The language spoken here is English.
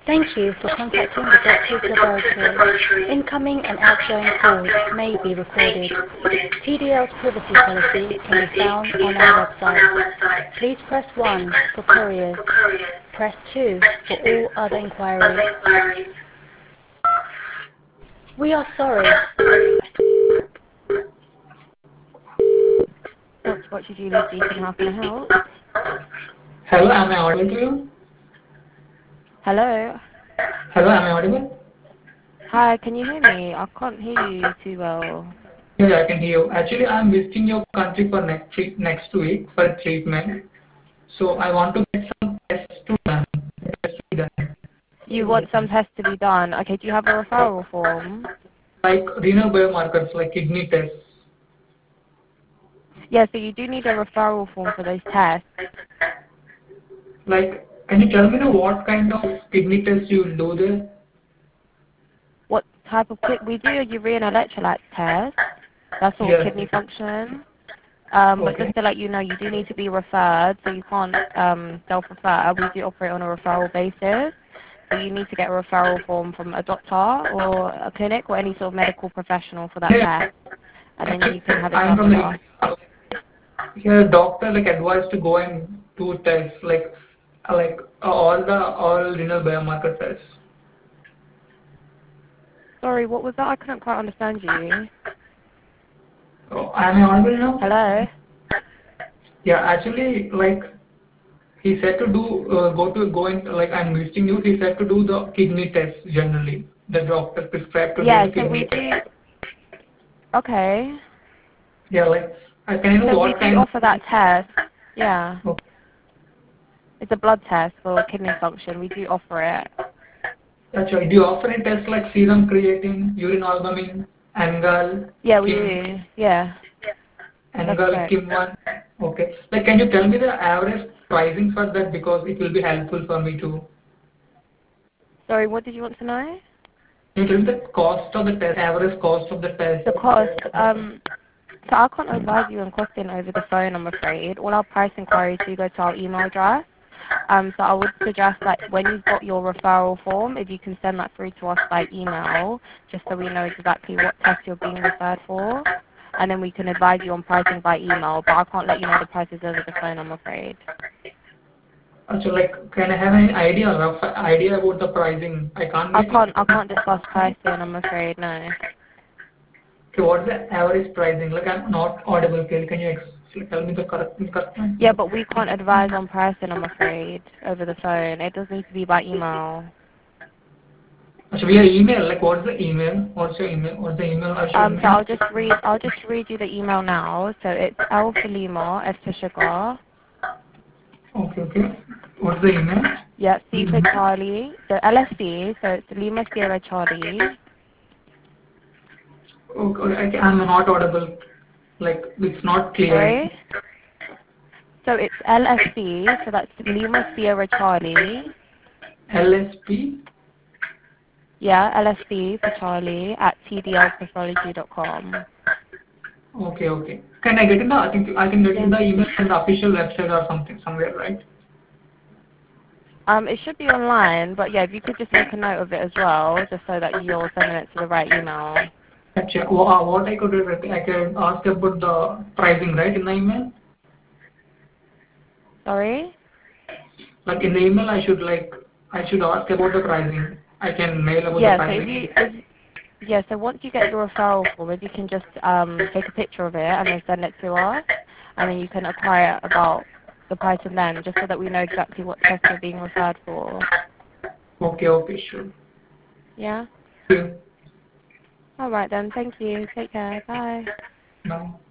Thank you for contacting the doctor's laboratory. Incoming and outgoing calls may be recorded. TDL's privacy policy can be found on our website. Please press 1 for couriers. Press 2 for all other inquiries. We are sorry. Dr. Watcher Julie speaking, how can I help? Hello, am I audible to you? Hello? Hello, am I audible? Hi, can you hear me? I can't hear you too well. Yeah, I can hear you. Actually, I'm visiting your country for next week for treatment. So I want to get some tests to done. Tests to be done. You want some tests to be done. Okay, do you have a referral form? Like renal biomarkers, like kidney tests. Yeah, so you do need a referral form for those tests. Like, can you tell me what kind of kidney tests you will do there? What type of we do a urine electrolyte test. That's all Yes. kidney function. But Okay. just to let you know, you do need to be referred, so you can't self-refer. We do operate on a referral basis. So you need to get a referral form from a doctor or a clinic or any sort of medical professional for that Yeah. test. And then you can Actually, have it I'm done from with the us. here. Doctor like advised to go and do tests like all renal biomarker tests. Sorry, what was that? I couldn't quite understand you. So am I audible now? Hello? Yeah, actually, like he said to do go in like I'm visiting you. He said to do the kidney test generally. The doctor prescribed to do Yeah, the so we kidney test. do, okay. Yeah, like can you know So we what do kind offer that test. Yeah. of It's a blood test for kidney function. We do offer it. actually do you offer any tests like serum creatine, urine albumin, Angal, Yeah, we Kim, do. Yeah, that's Angal, correct. Kim one? Okay. Like, can you tell me the average pricing for that because it will be helpful for me to. Sorry, what did you want to know? Can you tell me the cost of the test, average cost of the test? The cost. So I can't advise you on costing over the phone, I'm afraid. All our price inquiries do go to our email address. So I would suggest that when you've got your referral form, if you can send that through to us by email, just so we know exactly what test you're being referred for. And then we can advise you on pricing by email, but I can't let you know the prices over the phone, I'm afraid. So like, can I have any idea, rough idea about the pricing? I can't get it. I can't discuss pricing, I'm afraid, no. Okay, what's the average pricing? Like, I'm not audible. Can you tell me the correct one? Yeah, but we can't advise on pricing, I'm afraid, over the phone. It does need to be by email. So via email, like what's the email? What's your email? What's the email I should So mail? I'll just read you the email now. So it's L for Lima, S for Sugar. Okay, okay. What's the email? Yeah, C for Charlie. So LSC, so it's Lima Sierra Charlie. Okay, I'm not audible. Like, it's not clear. Sorry? So it's LSC, so that's Lima Sierra Charlie. LSP? Yeah, LSC for Charlie at tdlpathology.com. Okay, okay. Can I get in the, I think I can get in Yeah. the email from the official website or something, somewhere, right? It should be online, but yeah, if you could just make a note of it as well, just so that you're sending it to the right email. Actually, what I could do, I can ask about the pricing, right, in the email? Sorry? Like in the email, I should ask about the pricing. I can mail about the Yeah, so pricing. yeah, so once you get your referral form, if you can just take a picture of it and then send it to us, and then you can acquire about the pricing then, just so that we know exactly what test you're being referred for. Okay, okay, sure. Yeah? Thank you. Alright then, thank you. Take care. Bye. Bye.